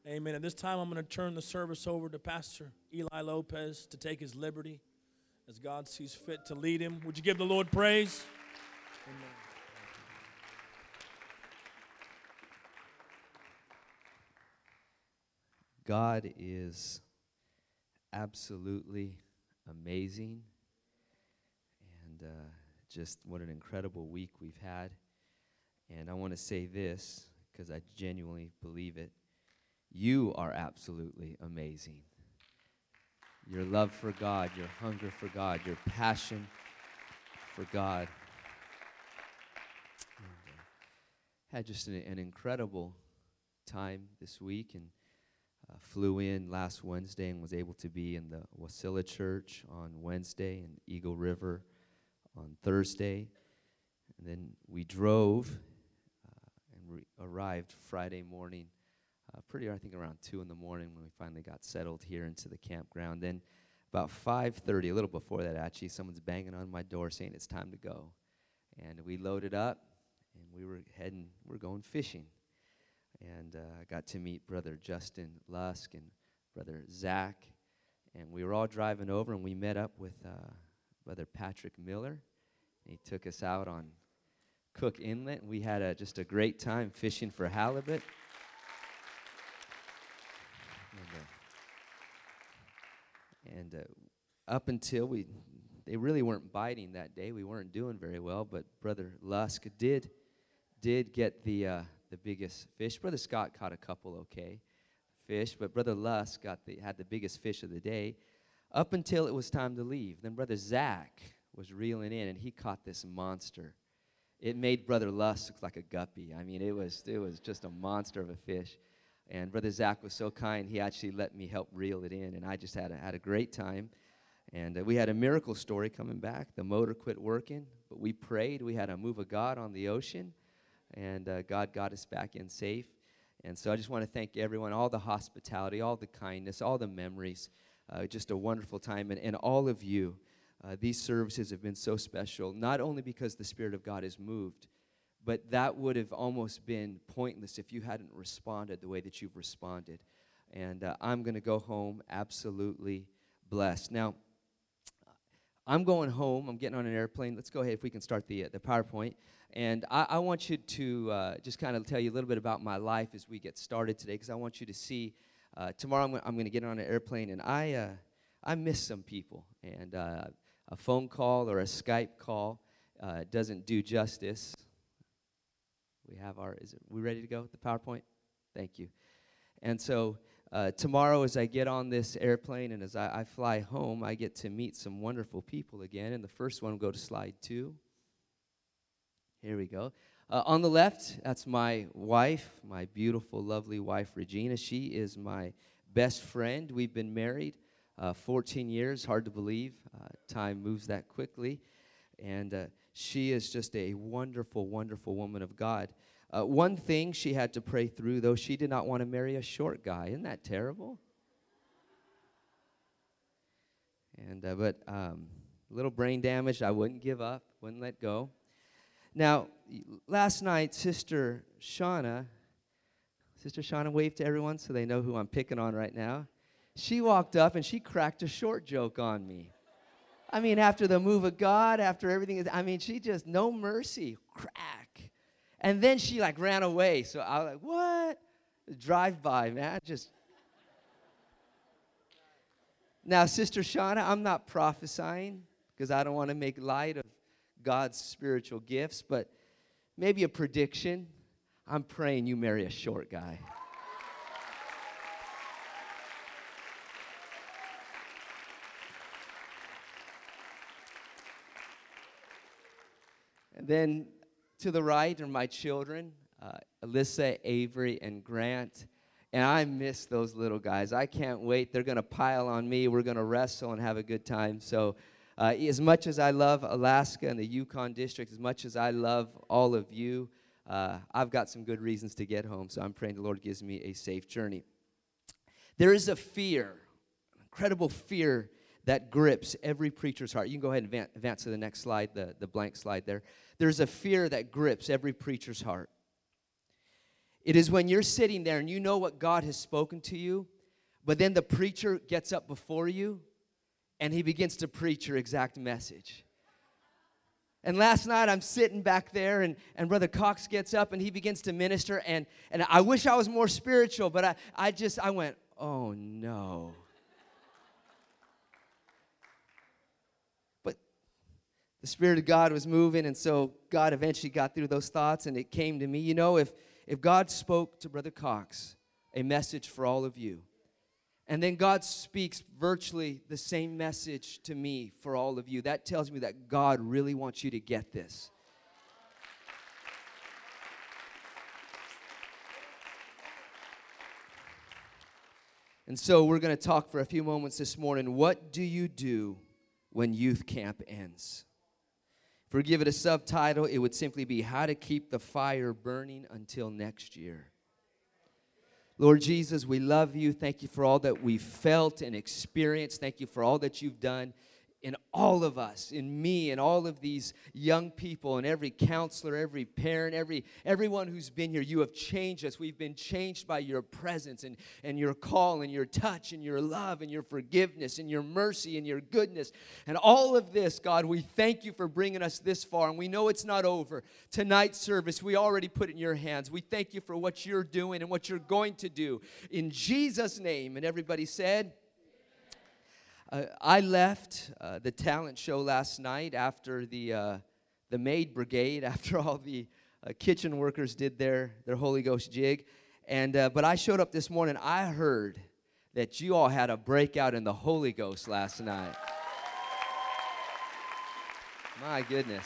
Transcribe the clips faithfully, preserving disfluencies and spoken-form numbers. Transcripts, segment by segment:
Amen. At this time, I'm going to turn the service over to Pastor Eli Lopez to take his liberty as God sees fit to lead him. Would you give the Lord praise? Amen. God is absolutely amazing, and uh, just what an incredible week we've had. And I want to say this because I genuinely believe it. You are absolutely amazing. Your love for God, your hunger for God, your passion for God. And, uh, had just an, an incredible time this week, and uh, flew in last Wednesday and was able to be in the Wasilla Church on Wednesday and Eagle River on Thursday. And then we drove uh, and re- arrived Friday morning. Uh, pretty, I think, around two in the morning when we finally got settled here into the campground. Then about five thirty, a little before that actually, someone's banging on my door saying it's time to go. And we loaded up, and we were heading, we're going fishing. And uh, I got to meet Brother Justin Lusk and Brother Zach. And we were all driving over, and we met up with uh, Brother Patrick Miller. And he took us out on Cook Inlet, and we had a, just a great time fishing for halibut. And uh, up until we, they really weren't biting that day. We weren't doing very well, but Brother Lusk did, did get the uh, the biggest fish. Brother Scott caught a couple okay fish, but Brother Lusk got the had the biggest fish of the day. Up until it was time to leave, then Brother Zach was reeling in, and he caught this monster. It made Brother Lusk look like a guppy. I mean, it was it was just a monster of a fish. And Brother Zach was so kind, he actually let me help reel it in, and I just had a, had a great time. And uh, we had a miracle story coming back. The motor quit working, but we prayed. We had a move of God on the ocean, and uh, God got us back in safe. And so I just want to thank everyone, all the hospitality, all the kindness, all the memories, uh, just a wonderful time. And, and all of you, uh, these services have been so special, not only because the Spirit of God has moved, but that would have almost been pointless if you hadn't responded the way that you've responded. And uh, I'm going to go home absolutely blessed. Now, I'm going home. I'm getting on an airplane. Let's go ahead if we can start the, uh, the PowerPoint. And I, I want you to uh, just kind of tell you a little bit about my life as we get started today, because I want you to see, uh, tomorrow I'm, I'm going to get on an airplane, and I, uh, I miss some people. And uh, a phone call or a Skype call uh, doesn't do justice. We have our, is it, we ready to go with the PowerPoint? Thank you. And so uh, tomorrow as I get on this airplane and as I, I fly home, I get to meet some wonderful people again. And the first one will go to slide two. Here we go. Uh, on the left, that's my wife, my beautiful, lovely wife, Regina. She is my best friend. We've been married uh, fourteen years, hard to believe. Uh, time moves that quickly. And uh, she is just a wonderful, wonderful woman of God. Uh, one thing she had to pray through, though, she did not want to marry a short guy. Isn't that terrible? And uh, but um, a little brain damage. I wouldn't give up, wouldn't let go. Now, last night, Sister Shauna, Sister Shauna waved to everyone so they know who I'm picking on right now. She walked up and she cracked a short joke on me. I mean, after the move of God, after everything, I mean, she just, no mercy, crack. And then she, like, ran away. So I was like, what? Drive-by, man, just. Now, Sister Shauna, I'm not prophesying because I don't want to make light of God's spiritual gifts, but maybe a prediction. I'm praying you marry a short guy. And then to the right are my children, uh, Alyssa, Avery, and Grant. And I miss those little guys. I can't wait. They're going to pile on me. We're going to wrestle and have a good time. So uh, as much as I love Alaska and the Yukon District, as much as I love all of you, uh, I've got some good reasons to get home. So I'm praying the Lord gives me a safe journey. There is a fear, an incredible fear that grips every preacher's heart. You can go ahead and advance, advance to the next slide, the, the blank slide there. There's a fear that grips every preacher's heart. It is when you're sitting there and you know what God has spoken to you, but then the preacher gets up before you and he begins to preach your exact message. And last night I'm sitting back there and, and Brother Cox gets up and he begins to minister, and, and I wish I was more spiritual, but I, I just, I went, oh no. But the Spirit of God was moving, and so God eventually got through those thoughts, and it came to me, you know, if, if God spoke to Brother Cox a message for all of you, and then God speaks virtually the same message to me for all of you, that tells me that God really wants you to get this. And so we're going to talk for a few moments this morning. What do you do when youth camp ends? If we give it a subtitle, it would simply be How to Keep the Fire Burning Until Next Year. Lord Jesus, we love you. Thank you for all that we've felt and experienced. Thank you for all that you've done in all of us, in me, and all of these young people, and every counselor, every parent, every everyone who's been here. You have changed us. We've been changed by your presence and, and your call and your touch and your love and your forgiveness and your mercy and your goodness. And all of this, God, we thank you for bringing us this far. And we know it's not over. Tonight's service, we already put it in your hands. We thank you for what you're doing and what you're going to do. In Jesus' name. And everybody said, Uh, I left uh, the talent show last night after the uh, the maid brigade, after all the uh, kitchen workers did their, their Holy Ghost jig. And uh, but I showed up this morning. I heard that you all had a breakout in the Holy Ghost last night. My goodness.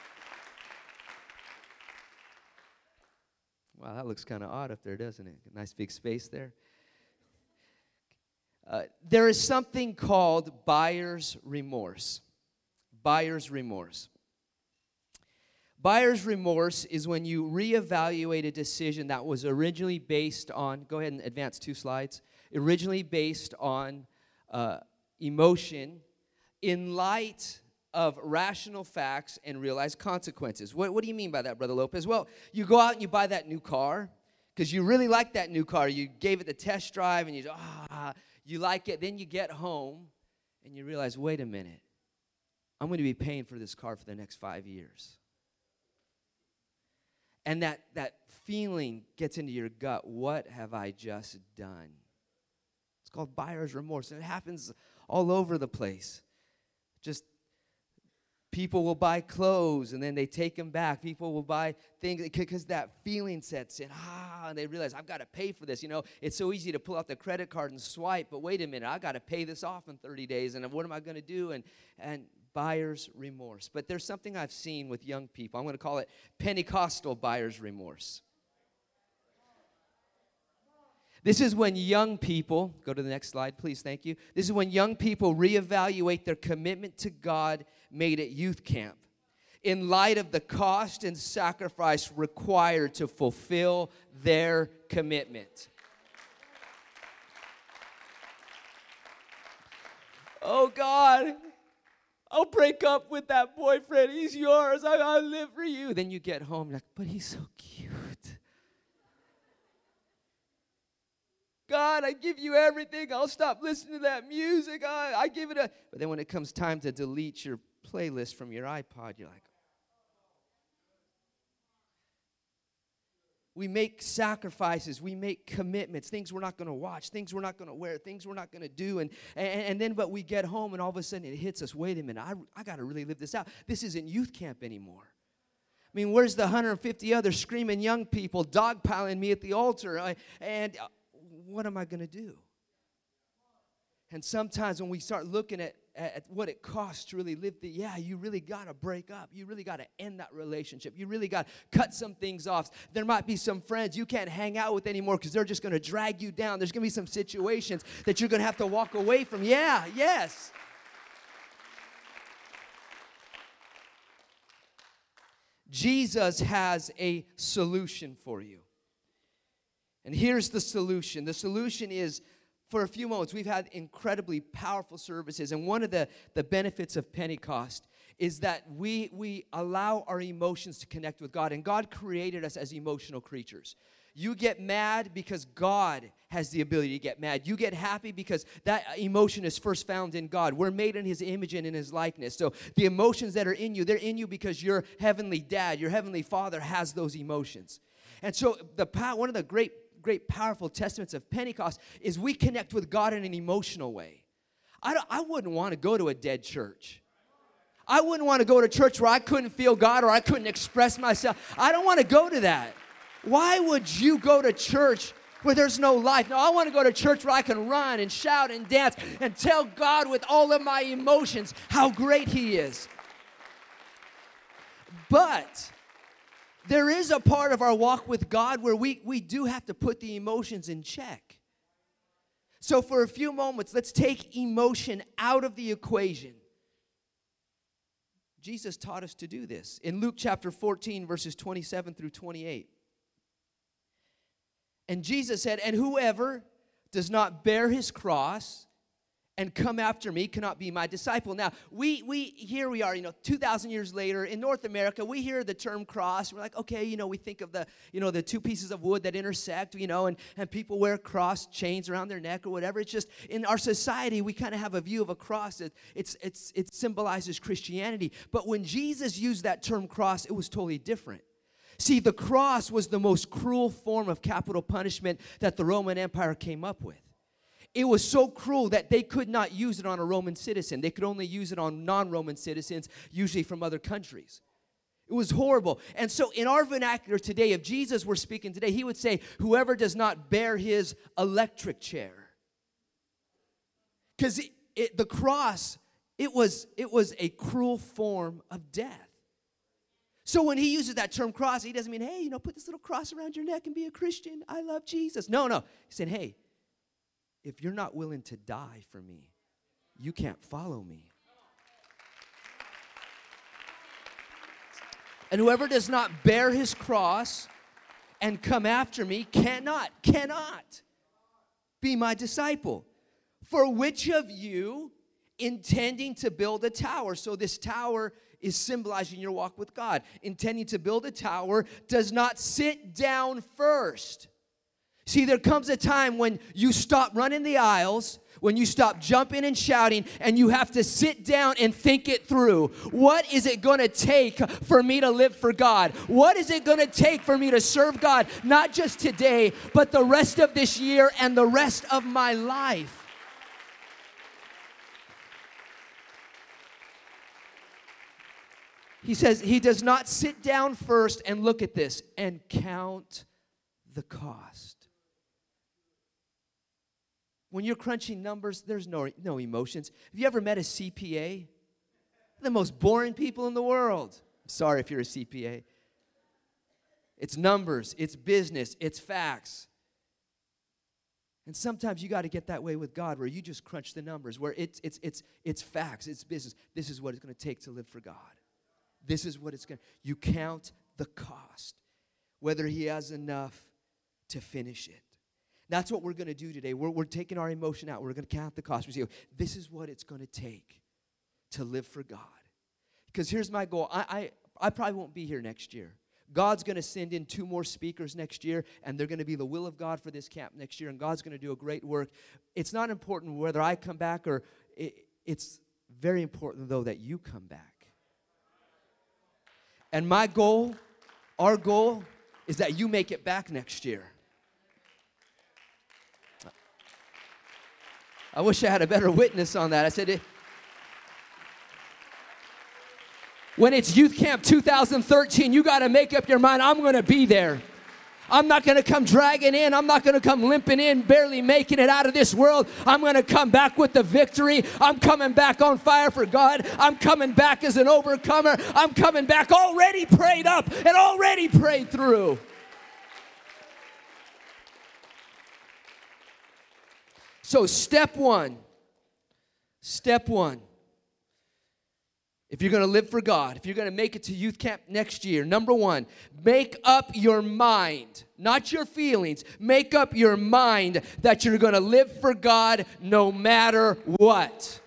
Wow, that looks kind of odd up there, doesn't it? Nice big space there. Uh, there is something called buyer's remorse. Buyer's remorse. Buyer's remorse is when you reevaluate a decision that was originally based on, go ahead and advance two slides, originally based on uh, emotion in light of rational facts and realized consequences. What, what do you mean by that, Brother Lopez? Well, you go out and you buy that new car because you really like that new car. You gave it the test drive and you ah, you like it. Then you get home and you realize, wait a minute, I'm going to be paying for this car for the next five years. And that, that feeling gets into your gut, what have I just done? It's called buyer's remorse, and it happens all over the place. Just people will buy clothes, and then they take them back. People will buy things because that feeling sets in. Ah, and they realize, I've got to pay for this. You know, it's so easy to pull out the credit card and swipe, but wait a minute, I've got to pay this off in thirty days, and what am I going to do? And and buyer's remorse. But there's something I've seen with young people. I'm going to call it Pentecostal buyer's remorse. This is when young people, go to the next slide, please, thank you. This is when young people reevaluate their commitment to God made at youth camp in light of the cost and sacrifice required to fulfill their commitment. Oh, God, I'll break up with that boyfriend. He's yours. I, I live for you. Then you get home, you're like, but he's so cute. God, I give you everything. I'll stop listening to that music. I, I give it a... But then when it comes time to delete your playlist from your iPod, you're like... We make sacrifices. We make commitments. Things we're not going to watch. Things we're not going to wear. Things we're not going to do. And, and, and then, but we get home and all of a sudden it hits us. Wait a minute. I, I got to really live this out. This isn't youth camp anymore. I mean, where's the one hundred fifty other screaming young people dogpiling me at the altar? I, and... what am I going to do? And sometimes when we start looking at, at what it costs to really live the, yeah, you really got to break up. You really got to end that relationship. You really got to cut some things off. There might be some friends you can't hang out with anymore because they're just going to drag you down. There's going to be some situations that you're going to have to walk away from. Yeah, yes. Jesus has a solution for you. And here's the solution. The solution is, for a few moments, we've had incredibly powerful services. And one of the, the benefits of Pentecost is that we, we allow our emotions to connect with God. And God created us as emotional creatures. You get mad because God has the ability to get mad. You get happy because that emotion is first found in God. We're made in His image and in His likeness. So the emotions that are in you, they're in you because your heavenly dad, your heavenly Father has those emotions. And so the one of the great, great powerful testaments of Pentecost is we connect with God in an emotional way. I, don't, I wouldn't want to go to a dead church. I wouldn't want to go to church where I couldn't feel God or I couldn't express myself. I don't want to go to that. Why would you go to church where there's no life? No, I want to go to church where I can run and shout and dance and tell God with all of my emotions how great He is. But there is a part of our walk with God where we, we do have to put the emotions in check. So for a few moments, let's take emotion out of the equation. Jesus taught us to do this. In Luke chapter fourteen, verses twenty-seven through twenty-eight. And Jesus said, and whoever does not bear his cross and come after me cannot be my disciple. Now, we, we here we are, you know, two thousand years later, in North America, we hear the term cross. We're like, okay, you know, we think of the, you know, the two pieces of wood that intersect, you know, and, and people wear cross chains around their neck or whatever. It's just, in our society, we kind of have a view of a cross. It, it's, it's, it symbolizes Christianity. But when Jesus used that term cross, it was totally different. See, the cross was the most cruel form of capital punishment that the Roman Empire came up with. It was so cruel that they could not use it on a Roman citizen. They could only use it on non-Roman citizens, usually from other countries. It was horrible. And so in our vernacular today, if Jesus were speaking today, He would say, whoever does not bear his electric chair. Because it, it, the cross, it was, it was a cruel form of death. So when He uses that term cross, He doesn't mean, hey, you know, put this little cross around your neck and be a Christian. I love Jesus. No, no. He said, hey, if you're not willing to die for me, you can't follow me. And whoever does not bear his cross and come after me cannot, cannot be my disciple. For which of you intending to build a tower? So this tower is symbolizing your walk with God. Intending to build a tower does not sit down first. See, there comes a time when you stop running the aisles, when you stop jumping and shouting, and you have to sit down and think it through. What is it going to take for me to live for God? What is it going to take for me to serve God, not just today, but the rest of this year and the rest of my life? He says he does not sit down first and look at this and count the cost. When you're crunching numbers, there's no, no emotions. Have you ever met a C P A? They're the most boring people in the world. I'm sorry if you're a C P A. It's numbers, it's business, it's facts. And sometimes you got to get that way with God, where you just crunch the numbers, where it's it's it's it's facts, it's business. This is what it's going to take to live for God. This is what it's going to, you count the cost, whether He has enough to finish it. That's what we're going to do today. We're, we're taking our emotion out. We're going to count the cost. We say, this is what it's going to take to live for God. Because here's my goal. I, I, I probably won't be here next year. God's going to send in two more speakers next year, and they're going to be the will of God for this camp next year, and God's going to do a great work. It's not important whether I come back, or it, it's very important, though, that you come back. And my goal, our goal, is that you make it back next year. I wish I had a better witness on that. I said, it, when it's Youth Camp two thousand thirteen, you got to make up your mind, I'm going to be there. I'm not going to come dragging in. I'm not going to come limping in, barely making it out of this world. I'm going to come back with the victory. I'm coming back on fire for God. I'm coming back as an overcomer. I'm coming back already prayed up and already prayed through. So step one, step one, if you're going to live for God, if you're going to make it to youth camp next year, number one, make up your mind, not your feelings. Make up your mind that you're going to live for God no matter what.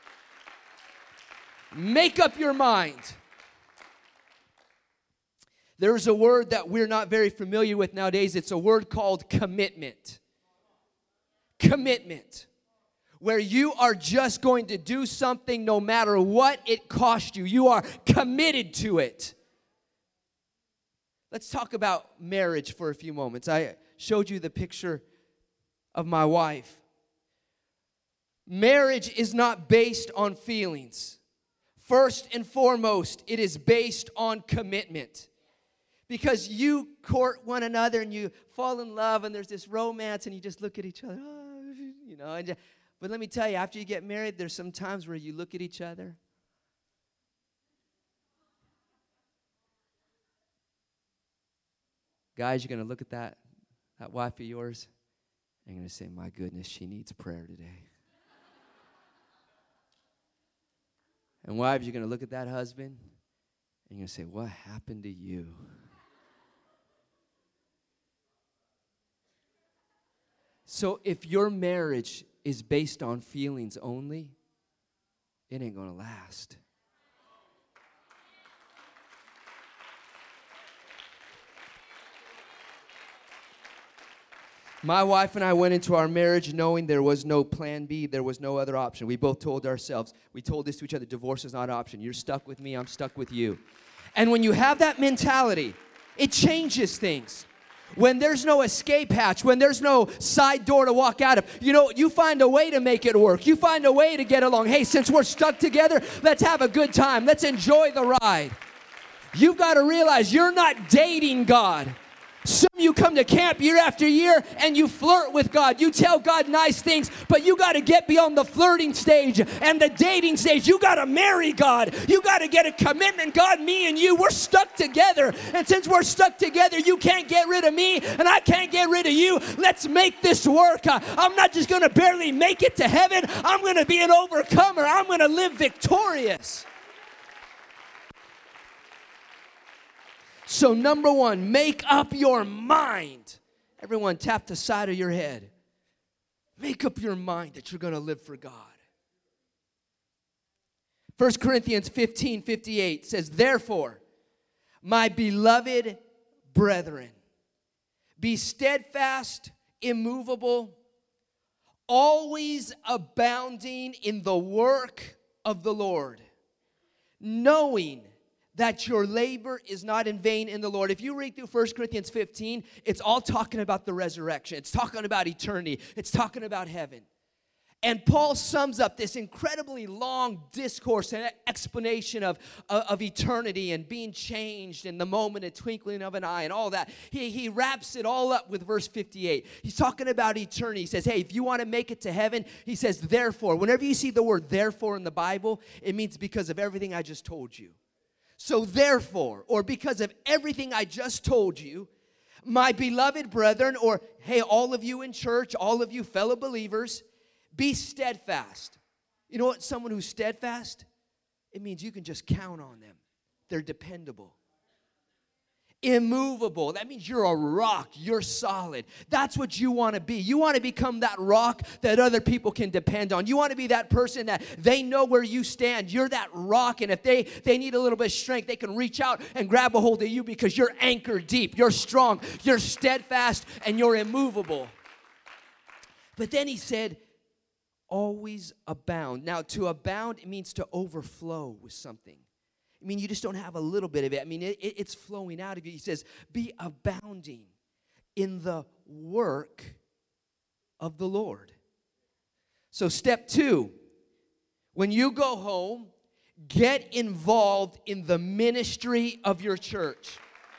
Make up your mind. There's a word that we're not very familiar with nowadays. It's a word called commitment. Commitment. Where you are just going to do something no matter what it costs you. You are committed to it. Let's talk about marriage for a few moments. I showed you the picture of my wife. Marriage is not based on feelings. First and foremost, it is based on commitment. Because you court one another and you fall in love and there's this romance and you just look at each other, oh, you know. And, but let me tell you, after you get married, there's some times where you look at each other. Guys, you're going to look at that, that wife of yours and you're going to say, my goodness, she needs prayer today. And wives, you're going to look at that husband and you're going to say, what happened to you? So if your marriage is based on feelings only, it ain't going to last. My wife and I went into our marriage knowing there was no plan B. There was no other option. We both told ourselves, we told this to each other, divorce is not an option. You're stuck with me, I'm stuck with you. And when you have that mentality, it changes things. When there's no escape hatch, when there's no side door to walk out of, you know, you find a way to make it work. You find a way to get along. Hey, since we're stuck together, let's have a good time. Let's enjoy the ride. You've got to realize you're not dating God. Some of you come to camp year after year and you flirt with God. You tell God nice things, but you got to get beyond the flirting stage and the dating stage. You got to marry God. You got to get a commitment. God, me and you, we're stuck together. And since we're stuck together, you can't get rid of me and I can't get rid of you. Let's make this work. Uh, I'm not just going to barely make it to heaven. I'm going to be an overcomer. I'm going to live victorious. So number one, make up your mind. Everyone tap the side of your head. Make up your mind that you're going to live for God. First Corinthians fifteen fifty-eight says, therefore, my beloved brethren, be steadfast, immovable, always abounding in the work of the Lord, knowing that your labor is not in vain in the Lord. If you read through First Corinthians fifteen, it's all talking about the resurrection. It's talking about eternity. It's talking about heaven. And Paul sums up this incredibly long discourse and explanation of, of, of eternity and being changed in the moment, a twinkling of an eye and all that. He, he wraps it all up with verse fifty-eight. He's talking about eternity. He says, hey, if you want to make it to heaven, he says, therefore. Whenever you see the word therefore in the Bible, it means because of everything I just told you. So therefore, or because of everything I just told you, my beloved brethren, or hey, all of you in church, all of you fellow believers, be steadfast. You know what? Someone who's steadfast, it means you can just count on them. They're dependable. Immovable. That means you're a rock. You're solid. That's what you want to be. You want to become that rock that other people can depend on. You want to be that person that they know where you stand. You're that rock, and if they, they need a little bit of strength, they can reach out and grab a hold of you because you're anchored deep. You're strong. You're steadfast, and you're immovable. But then he said, always abound. Now, to abound, it means to overflow with something. I mean, you just don't have a little bit of it. I mean, it, it, it's flowing out of you. He says, be abounding in the work of the Lord. So step two, when you go home, get involved in the ministry of your church.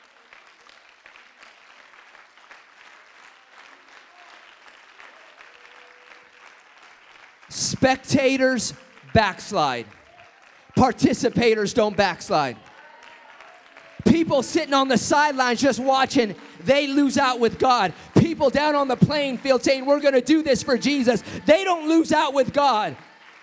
Spectators backslide. Participators don't backslide. People sitting on the sidelines just watching, they lose out with God. People down on the playing field saying, we're going to do this for Jesus. They don't lose out with God.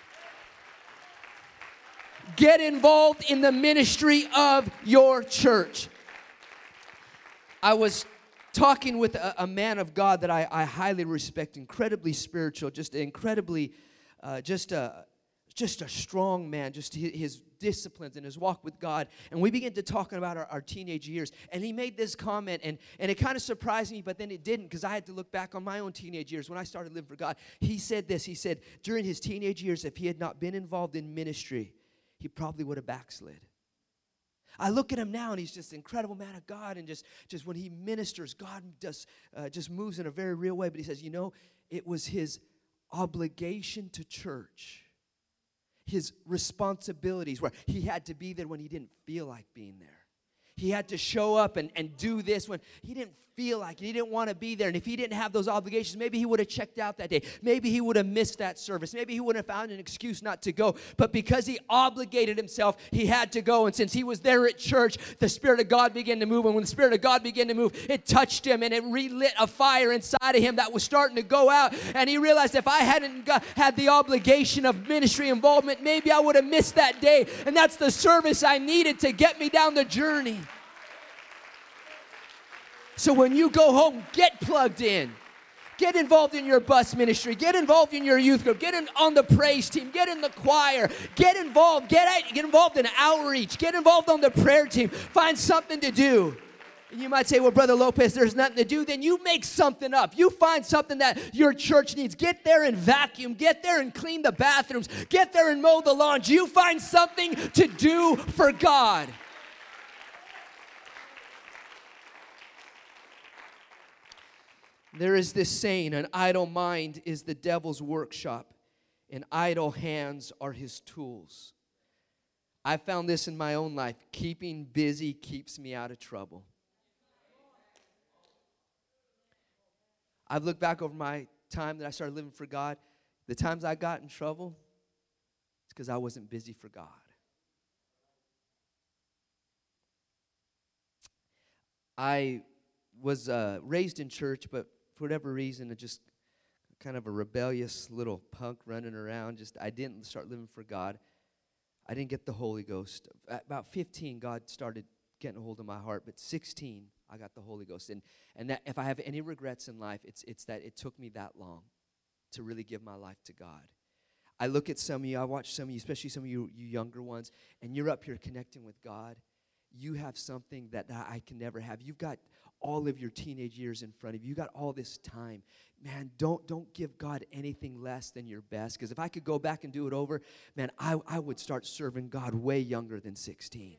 Get involved in the ministry of your church. I was talking with a, a man of God that I, I highly respect, incredibly spiritual, just incredibly, uh, just a just a strong man, just his, his disciplines and his walk with God. And we began to talk about our, our teenage years. And he made this comment, and, and it kind of surprised me, but then it didn't, because I had to look back on my own teenage years when I started living for God. He said this. He said, during his teenage years, if he had not been involved in ministry, he probably would have backslid. I look at him now, and he's just an incredible man of God, and just, just when he ministers, God does, uh, just moves in a very real way. But he says, you know, it was his obligation to church, his responsibilities, where he had to be there when he didn't feel like being there. He had to show up and, and do this when he didn't feel like it. He didn't want to be there. And if he didn't have those obligations, maybe he would have checked out that day. Maybe he would have missed that service. Maybe he would have found an excuse not to go. But because he obligated himself, he had to go. And since he was there at church, the Spirit of God began to move. And when the Spirit of God began to move, it touched him and it relit a fire inside of him that was starting to go out. And he realized, if I hadn't got, had the obligation of ministry involvement, maybe I would have missed that day. And that's the service I needed to get me down the journey. So when you go home, get plugged in. Get involved in your bus ministry. Get involved in your youth group. Get in on the praise team. Get in the choir. Get involved. Get, out, get involved in outreach. Get involved on the prayer team. Find something to do. And you might say, well, Brother Lopez, there's nothing to do. Then you make something up. You find something that your church needs. Get there and vacuum. Get there and clean the bathrooms. Get there and mow the lawns. You find something to do for God. There is this saying, an idle mind is the devil's workshop, and idle hands are his tools. I found this in my own life. Keeping busy keeps me out of trouble. I've looked back over my time that I started living for God. The times I got in trouble, it's because I wasn't busy for God. I was uh, raised in church, but for whatever reason, it just kind of a rebellious little punk running around. Just I didn't start living for God. I didn't get the Holy Ghost. At about fifteen, God started getting a hold of my heart. But sixteen, I got the Holy Ghost. And and that, if I have any regrets in life, it's it's that it took me that long to really give my life to God. I look at some of you, I watch some of you, especially some of you, you younger ones, and you're up here connecting with God. You have something that I can never have. You've got all of your teenage years in front of you. You got all this time. Man, don't don't give God anything less than your best. Because if I could go back and do it over, man, I, I would start serving God way younger than sixteen.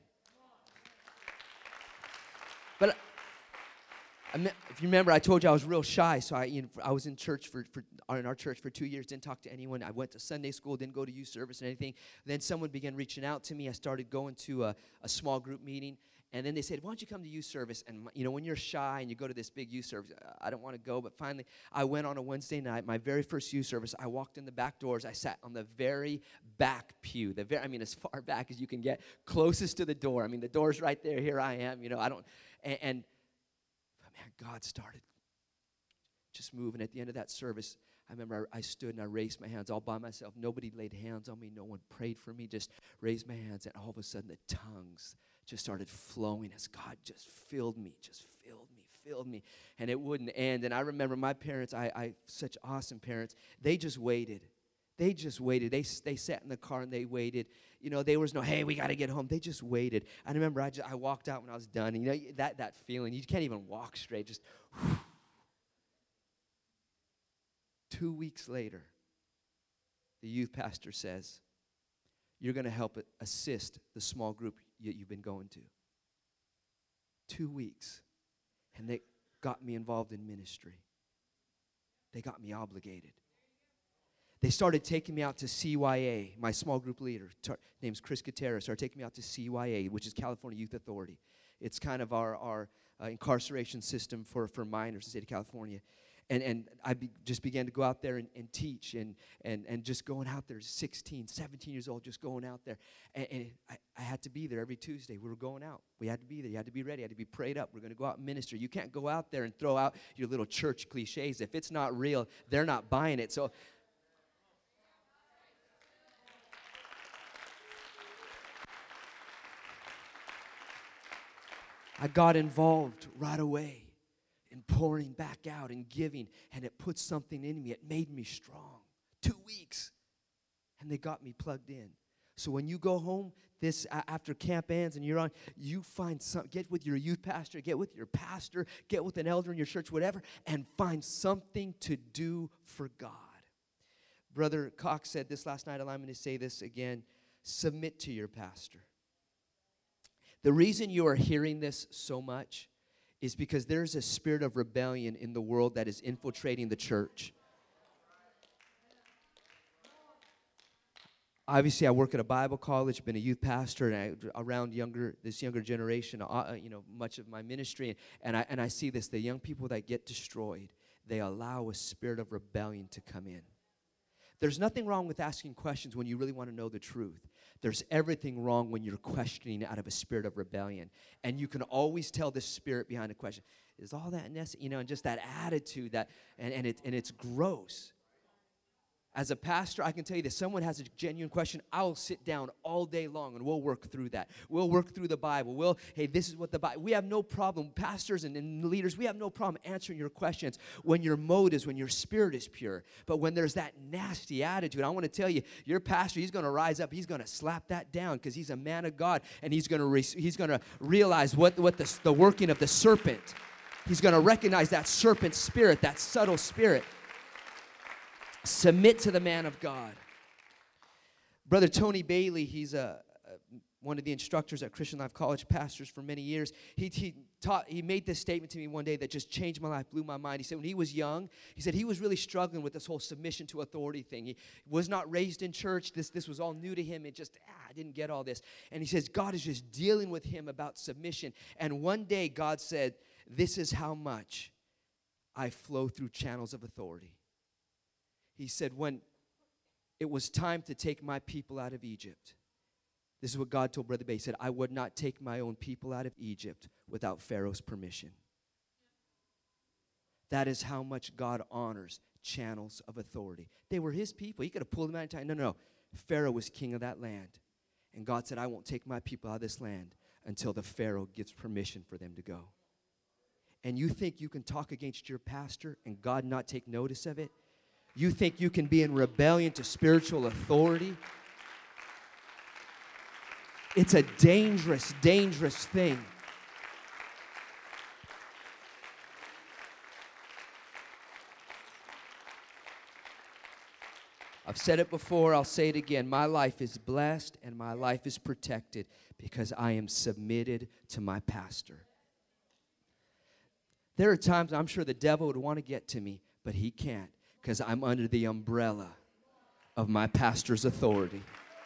But I mean, if you remember, I told you I was real shy. So I you know, I was in church for, for in our church for two years, didn't talk to anyone. I went to Sunday school, didn't go to youth service and anything. Then someone began reaching out to me. I started going to a, a small group meeting. And then they said, why don't you come to youth service? And, you know, when you're shy and you go to this big youth service, I don't want to go. But finally, I went on a Wednesday night, my very first youth service. I walked in the back doors. I sat on the very back pew. The very, I mean, as far back as you can get, closest to the door. I mean, the door's right there. Here I am. You know, I don't, and, and man, God started just moving. At the end of that service, I remember I, I stood and I raised my hands all by myself. Nobody laid hands on me. No one prayed for me. Just raised my hands, and all of a sudden, the tongues just started flowing as God just filled me, just filled me, filled me, and it wouldn't end. And I remember my parents, I, I such awesome parents, they just waited. They just waited. They they sat in the car and they waited. You know, there was no, hey, we got to get home. They just waited. I remember I, just, I walked out when I was done. And, you know, that, that feeling, you can't even walk straight. Just, whew. Two weeks later, the youth pastor says, you're going to help assist the small group you've been going to. Two weeks. And they got me involved in ministry. They got me obligated. They started taking me out to C Y A. My small group leader, tar- name's Chris Gutierrez, started taking me out to C Y A, which is California Youth Authority. It's kind of our, our uh, incarceration system for, for minors in the state of California. And and I be, just began to go out there and, and teach and, and and just going out there, sixteen, seventeen years old, just going out there. And, and I, I had to be there every Tuesday. We were going out. We had to be there. You had to be ready. You had to be prayed up. We're going to go out and minister. You can't go out there and throw out your little church cliches. If it's not real, they're not buying it. So I got involved right away. And pouring back out and giving, and it put something in me. It made me strong. Two weeks. And they got me plugged in. So when you go home, this uh, after camp ends and you're on, you find some, get with your youth pastor, get with your pastor, get with an elder in your church, whatever, and find something to do for God. Brother Cox said this last night, and I'm going to say this again. Submit to your pastor. The reason you are hearing this so much is because there's a spirit of rebellion in the world that is infiltrating the church. Obviously, I work at a Bible college, been a youth pastor, and I, around younger this younger generation, uh, you know, much of my ministry, and I and I see this: the young people that get destroyed, they allow a spirit of rebellion to come in. There's nothing wrong with asking questions when you really want to know the truth. There's everything wrong when you're questioning out of a spirit of rebellion, and you can always tell the spirit behind the question: is all that necessary? You know, and just that attitude that, and and it and it's gross. As a pastor, I can tell you that someone has a genuine question, I'll sit down all day long and we'll work through that. We'll work through the Bible. We'll, hey, this is what the Bible, we have no problem, pastors and, and leaders, we have no problem answering your questions when your motives, when your spirit is pure. But when there's that nasty attitude, I want to tell you, your pastor, he's going to rise up, he's going to slap that down because he's a man of God, and he's going to re- he's going to realize what, what the, the working of the serpent. He's going to recognize that serpent spirit, that subtle spirit. Submit to the man of God. Brother Tony Bailey, he's a, a one of the instructors at Christian Life College, pastors for many years. He he taught. He made this statement to me one day that just changed my life, blew my mind. He said when he was young, he said he was really struggling with this whole submission to authority thing. He was not raised in church. This this was all new to him. It just ah, I didn't get all this. And he says God is just dealing with him about submission. And one day God said, "This is how much I flow through channels of authority." He said, when it was time to take my people out of Egypt, this is what God told Brother Bay. He said, I would not take my own people out of Egypt without Pharaoh's permission. That is how much God honors channels of authority. They were his people. He could have pulled them out of time. No, no, no. Pharaoh was king of that land. And God said, I won't take my people out of this land until the Pharaoh gives permission for them to go. And you think you can talk against your pastor and God not take notice of it? You think you can be in rebellion to spiritual authority? It's a dangerous, dangerous thing. I've said it before, I'll say it again. My life is blessed and my life is protected because I am submitted to my pastor. There are times I'm sure the devil would want to get to me, but he can't. Because I'm under the umbrella of my pastor's authority.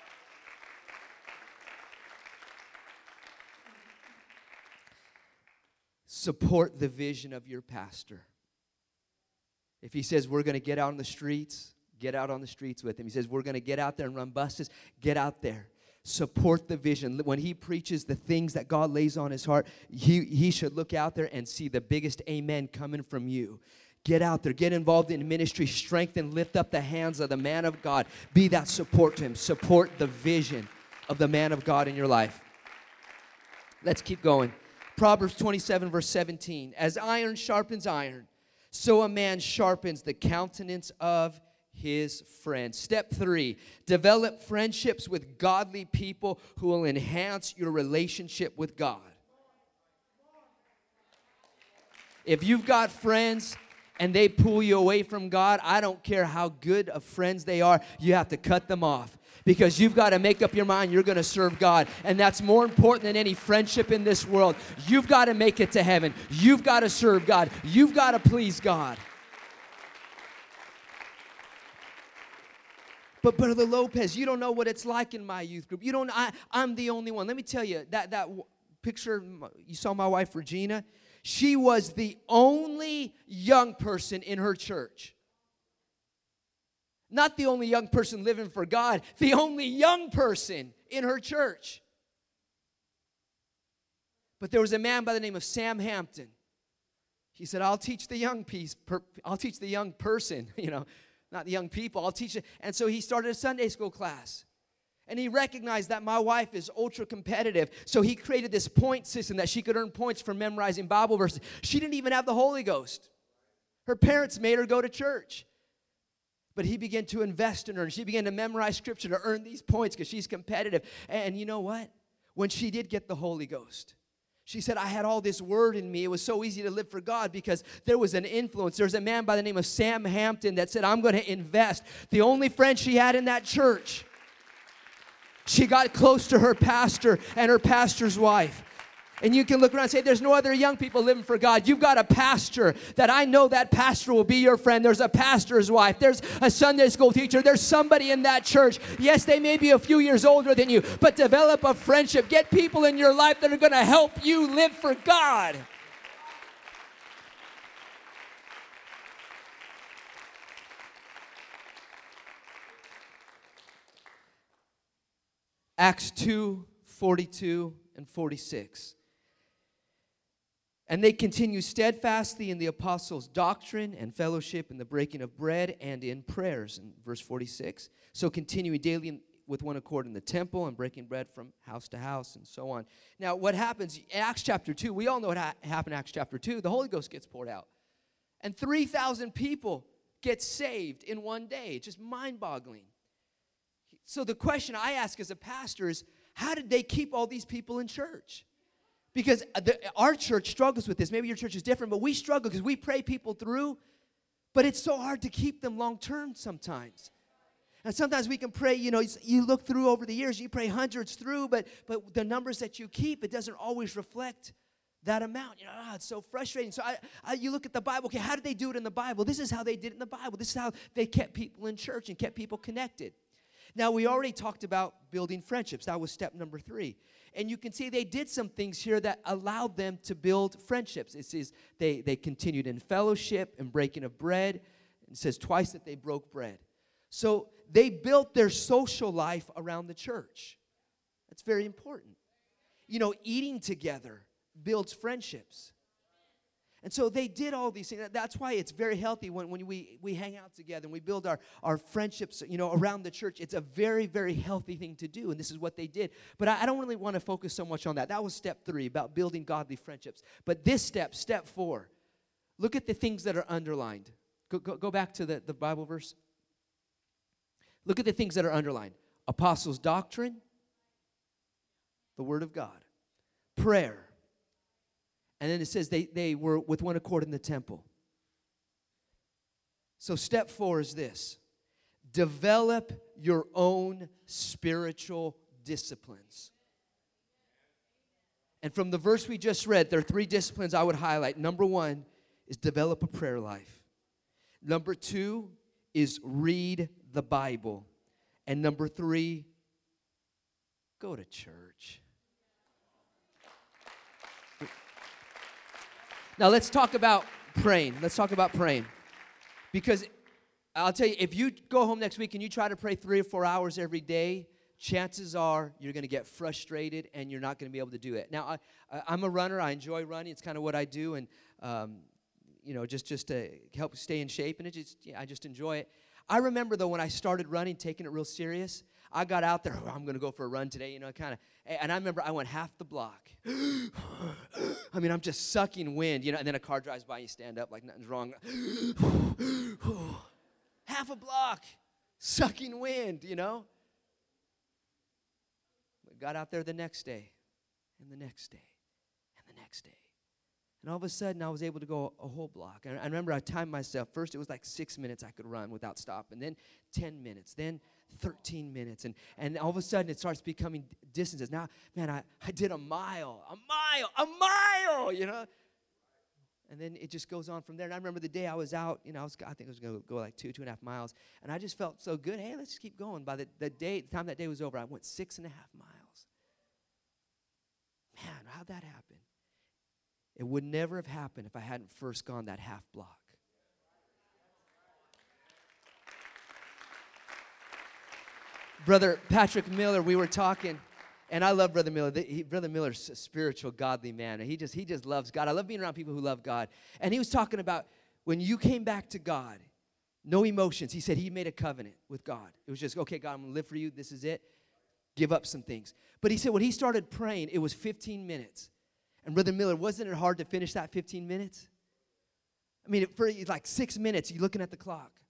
Support the vision of your pastor. If he says we're going to get out on the streets, get out on the streets with him. He says we're going to get out there and run buses, get out there. Support the vision. When he preaches the things that God lays on his heart, he, he should look out there and see the biggest amen coming from you. Get out there. Get involved in ministry. Strengthen, lift up the hands of the man of God. Be that support to him. Support the vision of the man of God in your life. Let's keep going. Proverbs twenty-seven, verse seventeen. As iron sharpens iron, so a man sharpens the countenance of his friend. Step three, develop friendships with godly people who will enhance your relationship with God. If you've got friends and they pull you away from God, I don't care how good of friends they are, you have to cut them off. Because you've got to make up your mind you're going to serve God. And that's more important than any friendship in this world. You've got to make it to heaven. You've got to serve God. You've got to please God. But Brother Lopez, you don't know what it's like in my youth group. You don't. I, I'm the only one. Let me tell you, that, that picture, you saw my wife Regina? She was the only young person in her church. Not the only young person living for God, the only young person in her church. But there was a man by the name of Sam Hampton. He said, I'll teach the young piece, per, I'll teach the young person, you know, not the young people, I'll teach it. And so he started a Sunday school class. And he recognized that my wife is ultra competitive. So he created this point system that she could earn points for memorizing Bible verses. She didn't even have the Holy Ghost. Her parents made her go to church. But he began to invest in her, and she began to memorize Scripture to earn these points because she's competitive. And you know what? When she did get the Holy Ghost, she said, I had all this word in me. It was so easy to live for God because there was an influence. There was a man by the name of Sam Hampton that said, I'm going to invest. The only friend she had in that church, she got close to her pastor and her pastor's wife. And you can look around and say, there's no other young people living for God. You've got a pastor that I know that pastor will be your friend. There's a pastor's wife. There's a Sunday school teacher. There's somebody in that church. Yes, they may be a few years older than you, but develop a friendship. Get people in your life that are going to help you live for God. Acts two, forty-two and forty-six. And they continue steadfastly in the apostles' doctrine and fellowship, in the breaking of bread and in prayers. In verse forty-six. So continuing daily in, with one accord in the temple and breaking bread from house to house and so on. Now what happens in Acts chapter two, we all know what ha- happened in Acts chapter two. The Holy Ghost gets poured out. And three thousand people get saved in one day. It's just mind-boggling. So the question I ask as a pastor is, how did they keep all these people in church? Because the, our church struggles with this. Maybe your church is different, but we struggle because we pray people through, but it's so hard to keep them long-term sometimes. And sometimes we can pray, you know, you look through over the years, you pray hundreds through, but but the numbers that you keep, it doesn't always reflect that amount. You know, oh, it's so frustrating. So I, I, you look at the Bible, okay, how did they do it in the Bible? This is how they did it in the Bible. This is how they kept people in church and kept people connected. Now, we already talked about building friendships. That was step number three. And you can see they did some things here that allowed them to build friendships. It says they, they continued in fellowship and breaking of bread. It says twice that they broke bread. So they built their social life around the church. That's very important. You know, eating together builds friendships. And so they did all these things. That's why it's very healthy when, when we, we hang out together and we build our, our friendships, you know, around the church. It's a very, very healthy thing to do, and this is what they did. But I, I don't really want to focus so much on that. That was step three, about building godly friendships. But this step, step four, look at the things that are underlined. Go, go, go back to the, the Bible verse. Look at the things that are underlined. Apostles' doctrine, the Word of God, prayer. And then it says they, they were with one accord in the temple. So step four is this. Develop your own spiritual disciplines. And from the verse we just read, there are three disciplines I would highlight. Number one is develop a prayer life. Number two is read the Bible. And number three, go to church. Now, let's talk about praying. Let's talk about praying. Because I'll tell you, if you go home next week and you try to pray three or four hours every day, chances are you're going to get frustrated and you're not going to be able to do it. Now, I, I'm a runner. I enjoy running. It's kind of what I do. And, um, you know, just, just to help stay in shape. And it just, yeah, I just enjoy it. I remember, though, when I started running, taking it real serious, I got out there, oh, I'm going to go for a run today, you know, kind of. And I remember I went half the block. I mean, I'm just sucking wind, you know, and then a car drives by and you stand up like nothing's wrong. Half a block, sucking wind, you know. But got out there the next day, and the next day, and the next day. And all of a sudden, I was able to go a whole block. And I remember I timed myself. First, it was like six minutes I could run without stopping. Then ten minutes. Then thirteen minutes. And, and all of a sudden, it starts becoming distances. Now, man, I, I did a mile. A mile. A mile, you know. And then it just goes on from there. And I remember the day I was out, you know, I, was, I think I was going to go like two, two and a half miles. And I just felt so good. Hey, let's just keep going. By the, the, day, the time that day was over, I went six and a half miles. Man, how'd that happen? It would never have happened if I hadn't first gone that half block. Brother Patrick Miller, we were talking, and I love Brother Miller. He, Brother Miller's a spiritual, godly man. He just, he just loves God. I love being around people who love God. And he was talking about when you came back to God, no emotions. He said he made a covenant with God. It was just, okay, God, I'm going to live for you. This is it. Give up some things. But he said when he started praying, it was fifteen minutes. And Brother Miller, wasn't it hard to finish that fifteen minutes? I mean, for like six minutes, you're looking at the clock.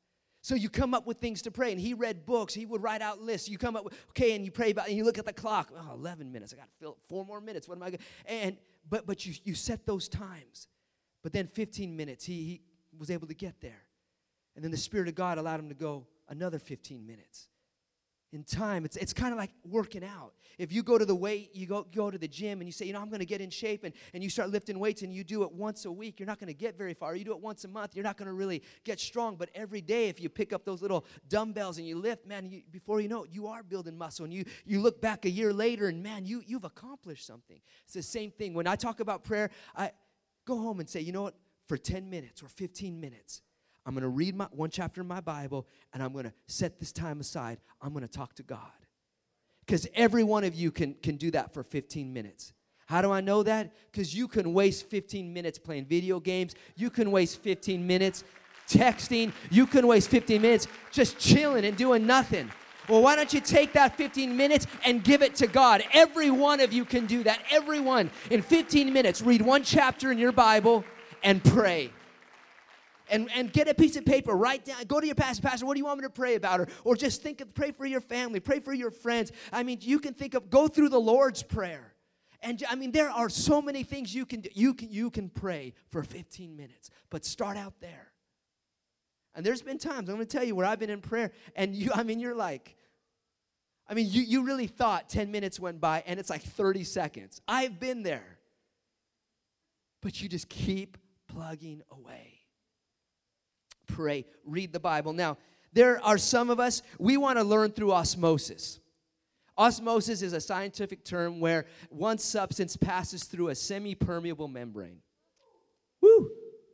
So you come up with things to pray, and he read books. He would write out lists. You come up with, okay, and you pray about, and you look at the clock. Oh, eleven minutes. I got to fill four more minutes. What am I going to, and, but, but you, you set those times. But then fifteen minutes, he, he was able to get there. And then the Spirit of God allowed him to go another fifteen minutes. In time, it's it's kind of like working out. If you go to the weight, you go go to the gym and you say, you know, I'm going to get in shape, and, and you start lifting weights and you do it once a week, you're not going to get very far. You do it once a month, you're not going to really get strong. But every day, if you pick up those little dumbbells and you lift, man, you, before you know it, you are building muscle. And you, you look back a year later and, man, you, you've accomplished something. It's the same thing. When I talk about prayer, I go home and say, you know what, for ten minutes or fifteen minutes, I'm going to read my one chapter in my Bible, and I'm going to set this time aside. I'm going to talk to God. Because every one of you can, can do that for fifteen minutes. How do I know that? Because you can waste fifteen minutes playing video games. You can waste fifteen minutes texting. You can waste fifteen minutes just chilling and doing nothing. Well, why don't you take that fifteen minutes and give it to God? Every one of you can do that. Everyone. In fifteen minutes, read one chapter in your Bible and pray. And, and get a piece of paper, write down, go to your pastor, pastor, what do you want me to pray about? Or, or just think of, pray for your family, pray for your friends. I mean, you can think of, go through the Lord's Prayer. And I mean, there are so many things you can do. You can, you can pray for fifteen minutes, but start out there. And there's been times, I'm going to tell you, where I've been in prayer, and you, I mean, you're like, I mean, you, you really thought ten minutes went by, and it's like thirty seconds. I've been there. But you just keep plugging away. Pray, read the Bible. Now, there are some of us, we want to learn through osmosis. Osmosis is a scientific term where one substance passes through a semi-permeable membrane. Woo!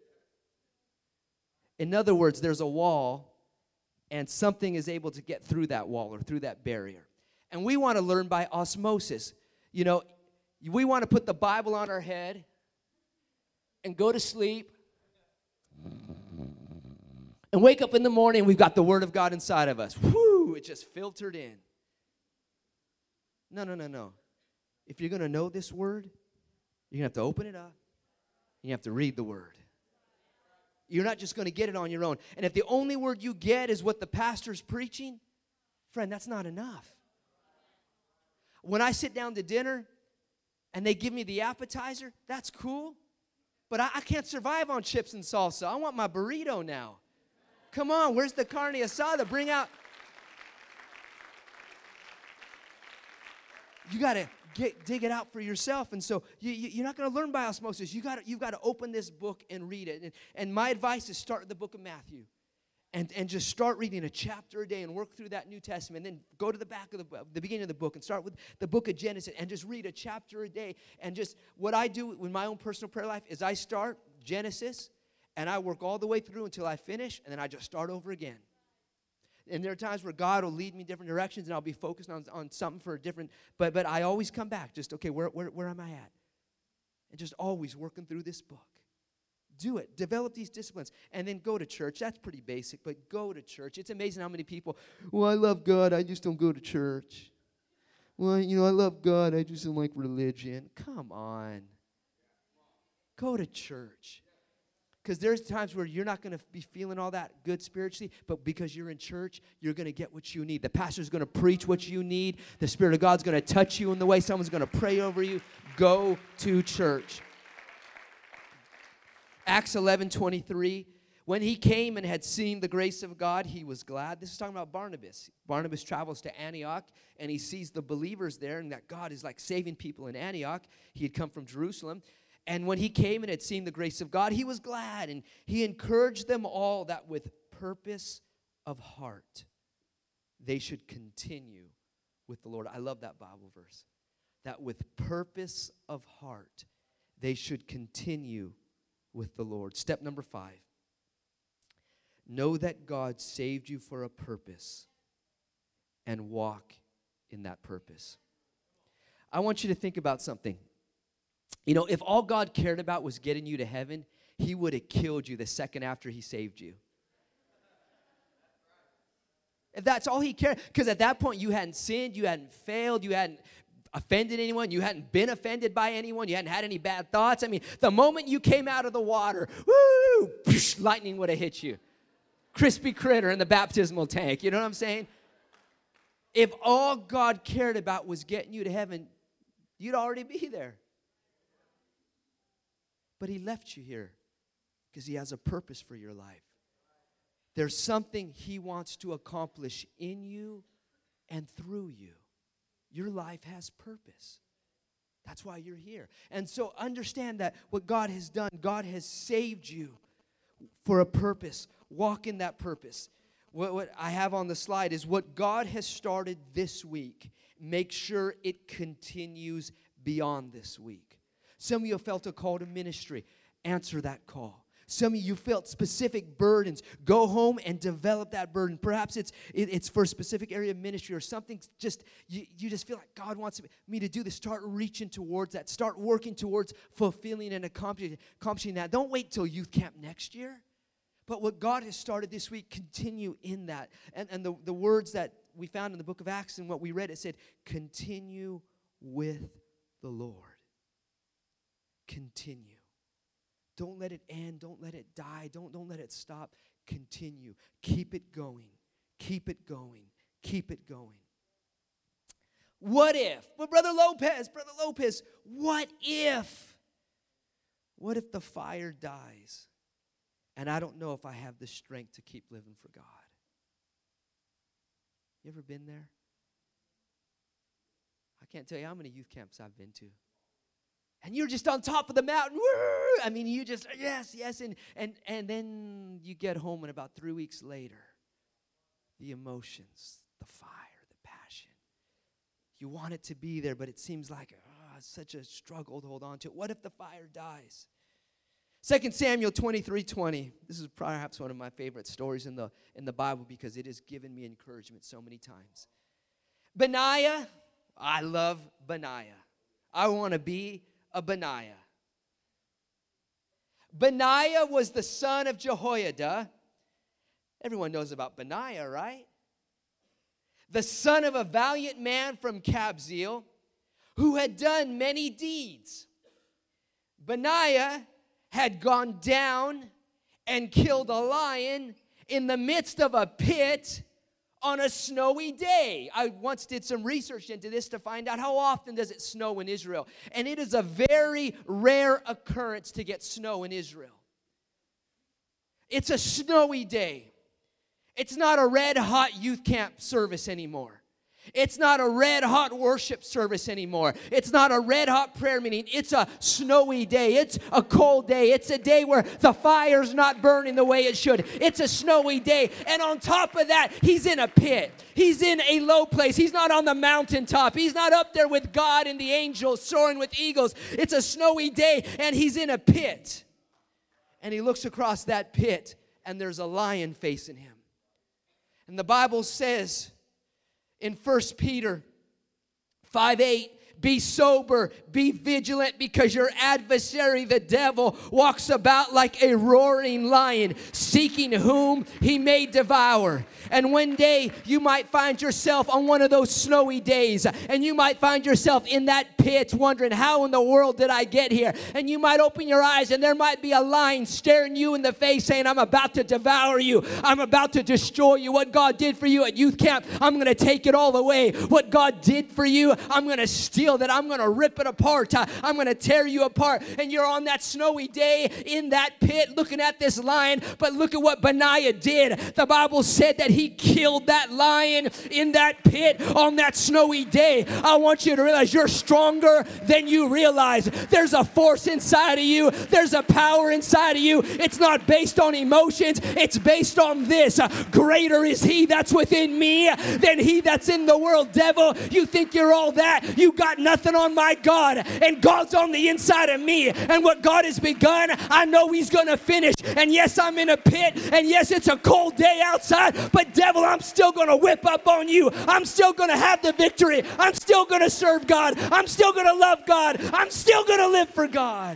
In other words, there's a wall, and something is able to get through that wall or through that barrier. And we want to learn by osmosis. You know, we want to put the Bible on our head and go to sleep. And wake up in the morning, we've got the Word of God inside of us. Whoo, it just filtered in. No, no, no, no. If you're going to know this Word, you're going to have to open it up. You have to read the Word. You're not just going to get it on your own. And if the only word you get is what the pastor's preaching, friend, that's not enough. When I sit down to dinner and they give me the appetizer, that's cool. But I, I can't survive on chips and salsa. I want my burrito now. Come on, where's the carne asada? Bring out. You got to get dig it out for yourself. And so you, you, you're not going to learn by osmosis. You got you've got to open this book and read it. And, and my advice is start with the book of Matthew. And, and just start reading a chapter a day and work through that New Testament. Then go to the back of the, the beginning of the book and start with the book of Genesis and just read a chapter a day. And just what I do with my own personal prayer life is I start Genesis and I work all the way through until I finish, and then I just start over again. And there are times where God will lead me different directions, and I'll be focused on, on something for a different, but but I always come back. Just, okay, where, where, where am I at? And just always working through this book. Do it. Develop these disciplines. And then go to church. That's pretty basic, but go to church. It's amazing how many people, well, I love God, I just don't go to church. Well, you know, I love God, I just don't like religion. Come on. Go to church. Because there's times where you're not going to be feeling all that good spiritually, but because you're in church, you're going to get what you need. The pastor's going to preach what you need. The Spirit of God's going to touch you in the way. Someone's going to pray over you. Go to church. Acts eleven twenty-three. When he came and had seen the grace of God, he was glad. This is talking about Barnabas. Barnabas travels to Antioch, and he sees the believers there, and that God is like saving people in Antioch. He had come from Jerusalem. And when he came and had seen the grace of God, he was glad. And he encouraged them all that with purpose of heart, they should continue with the Lord. I love that Bible verse. That with purpose of heart, they should continue with the Lord. Step number five. Know that God saved you for a purpose and walk in that purpose. I want you to think about something. You know, if all God cared about was getting you to heaven, he would have killed you the second after he saved you. If that's all he cared, because at that point you hadn't sinned, you hadn't failed, you hadn't offended anyone, you hadn't been offended by anyone, you hadn't had any bad thoughts. I mean, the moment you came out of the water, woo, lightning would have hit you. crispy critter in the baptismal tank. You know what I'm saying? If all God cared about was getting you to heaven, you'd already be there. But he left you here because he has a purpose for your life. There's something he wants to accomplish in you and through you. Your life has purpose. That's why you're here. And so understand that what God has done, God has saved you for a purpose. Walk in that purpose. What, what I have on the slide is what God has started this week. Make sure it continues beyond this week. Some of you have felt a call to ministry. Answer that call. Some of you felt specific burdens. Go home and develop that burden. Perhaps it's it, it's for a specific area of ministry or something. Just you, you just feel like God wants me to do this. Start reaching towards that. Start working towards fulfilling and accomplishing, accomplishing that. Don't wait till youth camp next year. But what God has started this week, continue in that. And, and the, the words that we found in the book of Acts and what we read, it said, continue with the Lord. Continue. Don't let it end. Don't let it die. Don't, don't let it stop. Continue. Keep it going. Keep it going. Keep it going. What if? Well, Brother Lopez, Brother Lopez, what if? What if the fire dies and I don't know if I have the strength to keep living for God? You ever been there? I can't tell you how many youth camps I've been to. And you're just on top of the mountain. Woo! I mean, you just, yes, yes. And, and, and then you get home, and about three weeks later, the emotions, the fire, the passion. You want it to be there, but it seems like oh, it's such a struggle to hold on to it. What if the fire dies? Second Samuel twenty-three twenty. This is perhaps one of my favorite stories in the, in the Bible because it has given me encouragement so many times. Benaiah, I love Benaiah. I want to be a Benaiah. Benaiah was the son of Jehoiada. Everyone knows about Benaiah, right? The son of a valiant man from Kabzeel who had done many deeds. Benaiah had gone down and killed a lion in the midst of a pit on a snowy day. I once did some research into this to find out how often does it snow in Israel. And it is a very rare occurrence to get snow in Israel. It's a snowy day. It's not a red-hot youth camp service anymore. It's not a red-hot worship service anymore. It's not a red-hot prayer meeting. It's a snowy day. It's a cold day. It's a day where the fire's not burning the way it should. It's a snowy day. And on top of that, he's in a pit. He's in a low place. He's not on the mountaintop. He's not up there with God and the angels soaring with eagles. It's a snowy day, and he's in a pit. And he looks across that pit, and there's a lion facing him. And the Bible says in First Peter five eight, be sober, be vigilant, because your adversary, the devil, walks about like a roaring lion, seeking whom he may devour. And one day you might find yourself on one of those snowy days, and you might find yourself in that pit wondering, how in the world did I get here? And you might open your eyes, and there might be a lion staring you in the face saying, I'm about to devour you. I'm about to destroy you. What God did for you at youth camp, I'm going to take it all away. What God did for you, I'm going to steal that. I'm going to rip it apart. I'm going to tear you apart. And you're on that snowy day in that pit looking at this lion. But look at what Benaiah did. The Bible said that he killed that lion in that pit on that snowy day. I want you to realize you're stronger than you realize. There's a force inside of you. There's a power inside of you. It's not based on emotions. It's based on this. Greater is he that's within me than he that's in the world. Devil, you think you're all that. You got nothing on my God, and God's on the inside of me, and what God has begun, I know he's going to finish. And yes, I'm in a pit, and yes, it's a cold day outside, but devil, I'm still going to whip up on you. I'm still going to have the victory. I'm still going to serve God. I'm still going to love God. I'm still going to live for God.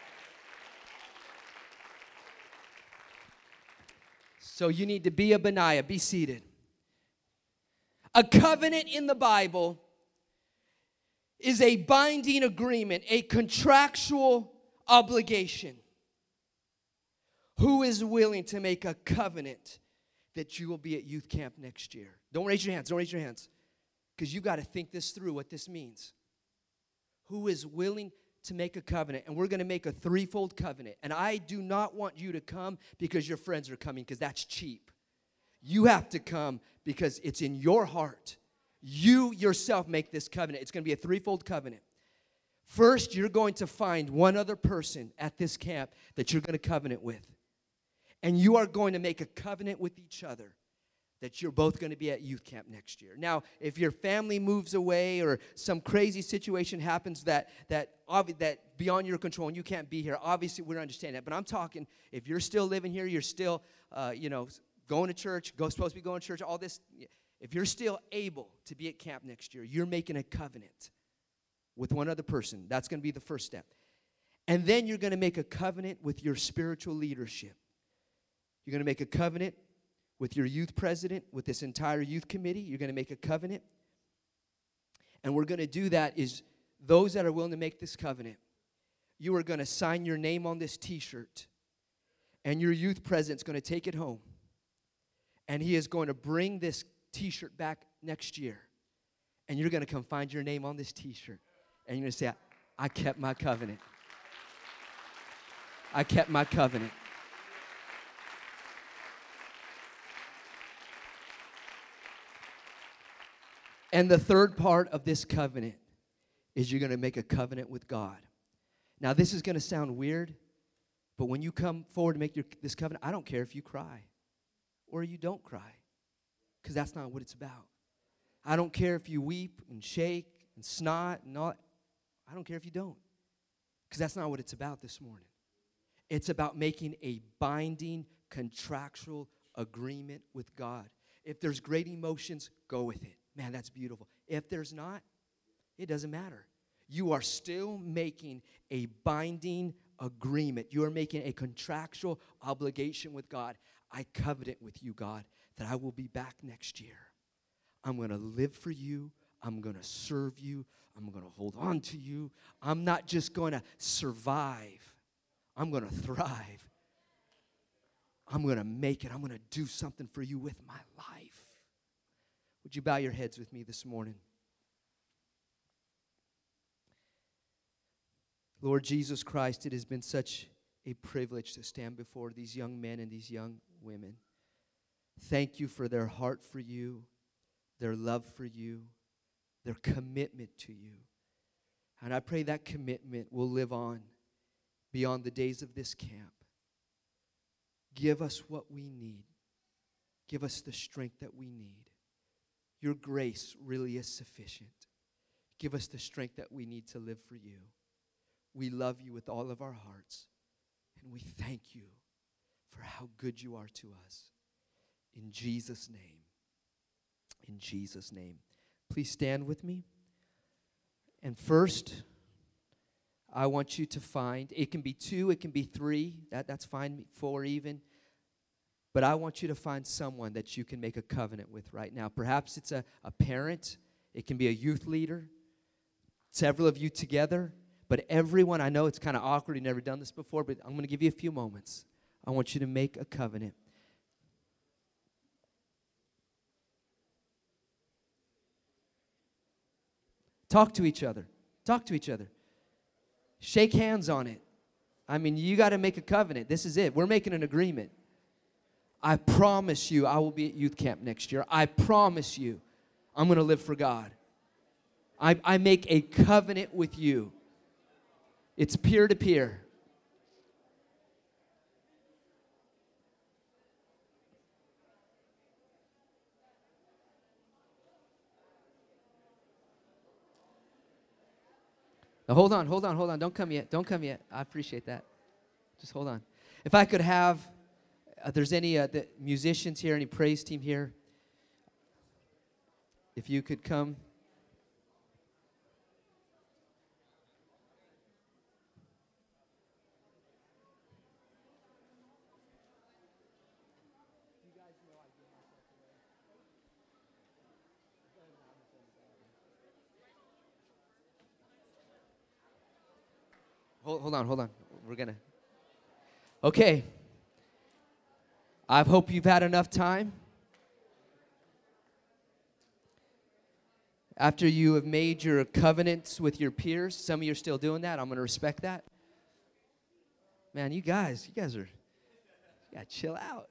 So you need to be a Benaiah. Be seated. A covenant in the Bible is a binding agreement, a contractual obligation. Who is willing to make a covenant that you will be at youth camp next year? Don't raise your hands. Don't raise your hands. Because you've got to think this through, what this means. Who is willing to make a covenant? And we're going to make a threefold covenant. And I do not want you to come because your friends are coming, because that's cheap. You have to come because it's in your heart. You yourself make this covenant. It's going to be a threefold covenant. First, you're going to find one other person at this camp that you're going to covenant with. And you are going to make a covenant with each other that you're both going to be at youth camp next year. Now, if your family moves away or some crazy situation happens that that obvi- that beyond your control and you can't be here, obviously we understand that. But I'm talking, if you're still living here, you're still, uh, you know, going to church, go, supposed to be going to church, all this. If you're still able to be at camp next year, you're making a covenant with one other person. That's going to be the first step. And then you're going to make a covenant with your spiritual leadership. You're going to make a covenant with your youth president, with this entire youth committee. You're going to make a covenant. And we're going to do that is those that are willing to make this covenant, you are going to sign your name on this T-shirt. And your youth president's going to take it home. And he is going to bring this T-shirt back next year. And you're going to come find your name on this T-shirt. And you're going to say, I, I kept my covenant. I kept my covenant. And the third part of this covenant is you're going to make a covenant with God. Now, this is going to sound weird, but when you come forward to make your, this covenant, I don't care if you cry or you don't cry, because that's not what it's about. I don't care if you weep and shake and snot and all. I don't care if you don't, because that's not what it's about this morning. It's about making a binding contractual agreement with God. If there's great emotions, go with it. Man, that's beautiful. If there's not, it doesn't matter. You are still making a binding agreement. You are making a contractual obligation with God. I covenant with you, God, that I will be back next year. I'm going to live for you. I'm going to serve you. I'm going to hold on to you. I'm not just going to survive. I'm going to thrive. I'm going to make it. I'm going to do something for you with my life. Would you bow your heads with me this morning? Lord Jesus Christ, it has been such a privilege to stand before these young men and these young women. Thank you for their heart for you, their love for you, their commitment to you. And I pray that commitment will live on beyond the days of this camp. Give us what we need. Give us the strength that we need. Your grace really is sufficient. Give us the strength that we need to live for you. We love you with all of our hearts. And we thank you for how good you are to us. In Jesus' name. In Jesus' name. Please stand with me. And first, I want you to find, it can be two, it can be three, that, that's fine, four even. But I want you to find someone that you can make a covenant with right now. Perhaps it's a, a parent. It can be a youth leader. Several of you together. But everyone, I know it's kind of awkward. You've never done this before, but I'm going to give you a few moments. I want you to make a covenant. Talk to each other. Talk to each other. Shake hands on it. I mean, you got to make a covenant. This is it. We're making an agreement. I promise you I will be at youth camp next year. I promise you I'm going to live for God. I, I make a covenant with you. It's peer-to-peer. Now hold on, hold on, hold on. Don't come yet. Don't come yet. I appreciate that. Just hold on. If I could have... Uh, there's any uh, the musicians here, any praise team here? If you could come. Hold, hold on, hold on. We're going to. Okay. I hope you've had enough time. After you have made your covenants with your peers, some of you are still doing that. I'm going to respect that. Man, you guys, you guys are, you got to chill out.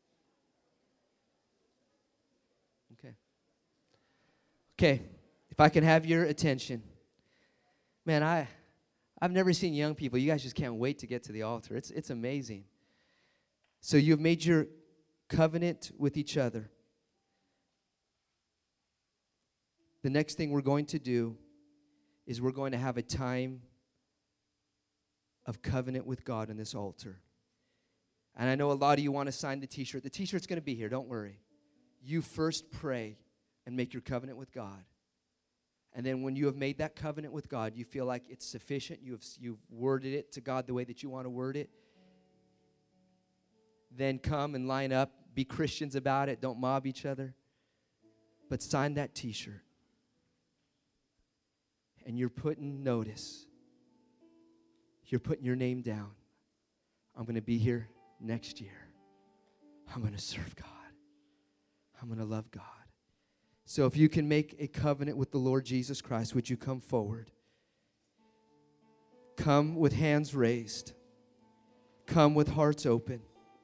Okay. Okay, if I can have your attention. Man, I, I've never seen young people. You guys just can't wait to get to the altar. It's, it's amazing. So you've made your covenant with each other. The next thing we're going to do is we're going to have a time of covenant with God on this altar. And I know a lot of you want to sign the t-shirt. The t-shirt's going to be here, don't worry. You first pray and make your covenant with God. And then when you have made that covenant with God, you feel like it's sufficient, you have, you've worded it to God the way that you want to word it, then come and line up, be Christians about it, don't mob each other, but sign that t-shirt. And you're putting notice. You're putting your name down. I'm going to be here next year. I'm going to serve God. I'm going to love God. So if you can make a covenant with the Lord Jesus Christ, would you come forward? Come with hands raised. Come with hearts open.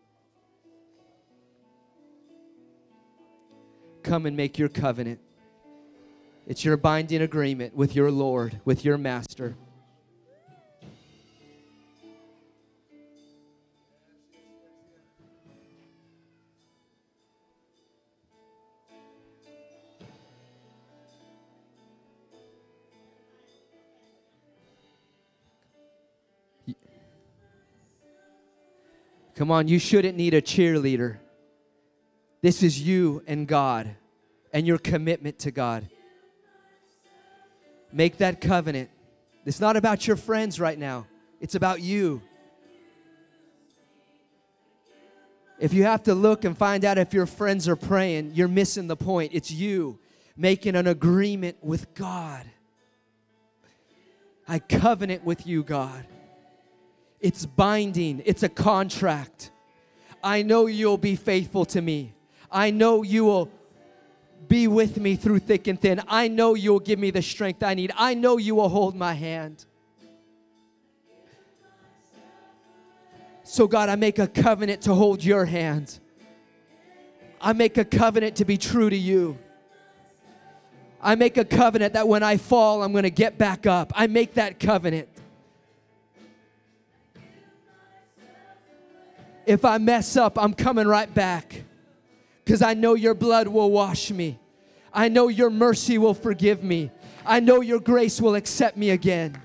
Come and make your covenant. It's your binding agreement with your Lord, with your Master. Come on, you shouldn't need a cheerleader. This is you and God and your commitment to God. Make that covenant. It's not about your friends right now. It's about you. If you have to look and find out if your friends are praying, you're missing the point. It's you making an agreement with God. I covenant with you, God. It's binding. It's a contract. I know you'll be faithful to me. I know you will be with me through thick and thin. I know you'll give me the strength I need. I know you will hold my hand. So God, I make a covenant to hold your hand. I make a covenant to be true to you. I make a covenant that when I fall, I'm going to get back up. I make that covenant. If I mess up, I'm coming right back. Because I know your blood will wash me. I know your mercy will forgive me. I know your grace will accept me again.